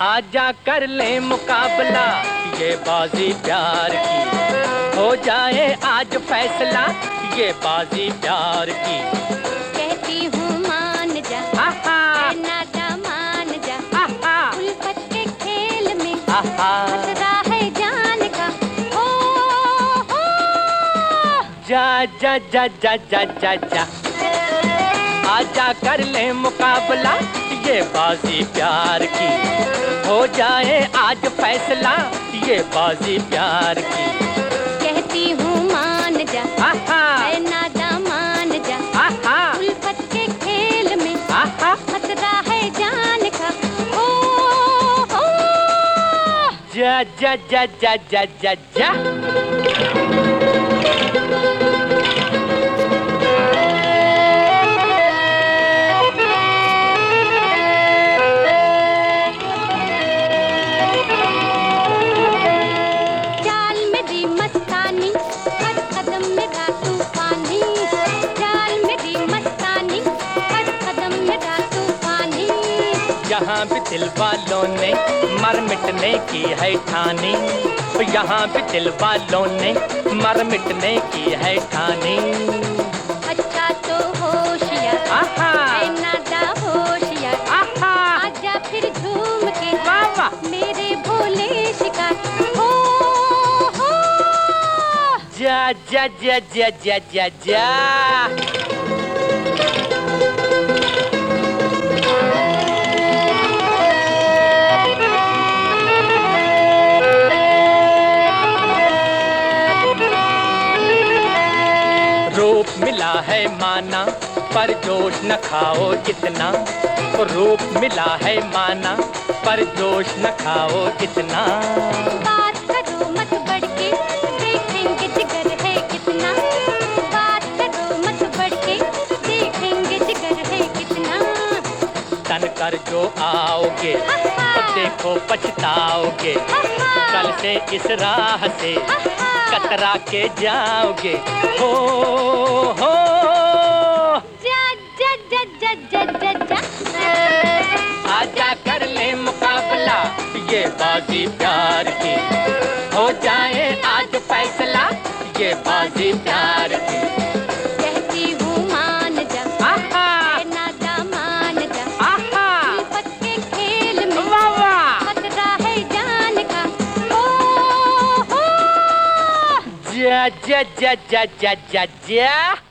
आजा कर ले मुकाबला ये बाजी प्यार की, हो जाए आज फैसला ये बाजी प्यार की। कहती हूँ मान जा, ऐ नादा मान जा, उल्फत के खेल में खतरा है जान का। हो जा जा जा जा जा जा जा, आजा कर ले मुकाबला ये बाजी प्यार की, हो जाए आज फैसला ये बाजी प्यार की। कहती हूँ मान जा, ऐ नादा मान जा, उल्फत के खेल में खतरा है जान का। हो जा जा जा जा जा जा जा। यहाँ भी दिल वालों ने मर मिटने की है ठानी, यहाँ भी दिल वालों ने मर मिटने की है ठानी। अच्छा तो होशियार, ऐ नादा होशियार, आजा फिर झूम के मेरे भोले शिकार। हो जा जा जा जा जा जा जा। रूप मिला है माना पर जोश न खाओ इतना, रूप मिला है माना पर जोश न खाओ इतना। बात करो मत बढ़ के, देखेंगे जिगर है कितना। बात करो मत बढ़ के, देखेंगे जिगर है कितना। तन कर जो आओगे तो देखो पछताओगे, कल से इस राह से कतरा के जाओगे। हो जा जा जा जा जा जा जा। आजा कर ले मुकाबला ये बाजी प्यार की, हो जाए आज फैसला ये बाजी प्यार की। कहती हूँ मान जा, ऐ नादा मान जा, उल्फत के खेल में खतरा है जान का। हो जा जा जा जा जा जा जा।